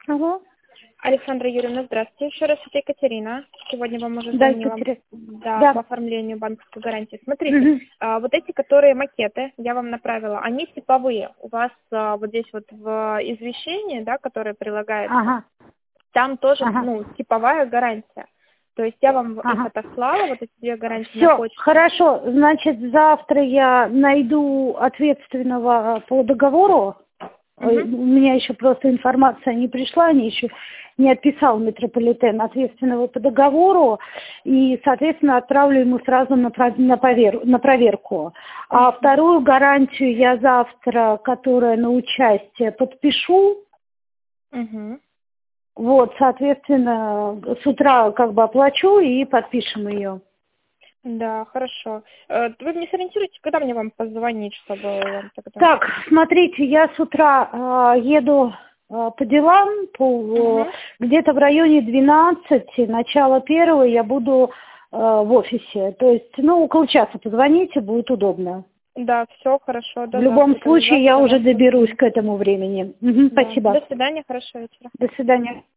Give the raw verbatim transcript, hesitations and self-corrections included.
Алло. Александра Юрьевна, здравствуйте. Еще раз, это Екатерина. Сегодня вам уже Да, звонила Екатерина. да, Да. по оформлению банковской гарантии. Смотрите, Мгм. а, вот эти, которые макеты, я вам направила, они типовые. У вас а, вот здесь вот в извещении, да, которое прилагается, Ага. там тоже Ага. ну, типовая гарантия. То есть я вам их Ага. отослала, вот эти две гарантии на Все, почту. хорошо. Значит, завтра я найду ответственного по договору. Ой, Мгм. У меня еще просто информация не пришла, они еще не отписал метрополитен ответственного по договору, и, соответственно, отправлю ему сразу на, про- на, повер- на проверку. А вторую гарантию я завтра, которая на участие, подпишу. Мгм. Вот, соответственно, с утра как бы оплачу и подпишем ее. Да, хорошо. Э, Вы мне сориентируете, когда мне вам позвонить, чтобы вам тогда... Так, смотрите, я с утра э, еду э, по делам, по, Мгм. где-то в районе двенадцати, начало первого я буду э, в офисе. То есть, ну, около часа позвоните, будет удобно. Да, все хорошо. В До любом завтра. Тогда случае завтра я я уже вам доберусь позвоню. к этому времени. Мгм, Да. спасибо. До свидания, хорошего вечера. До свидания.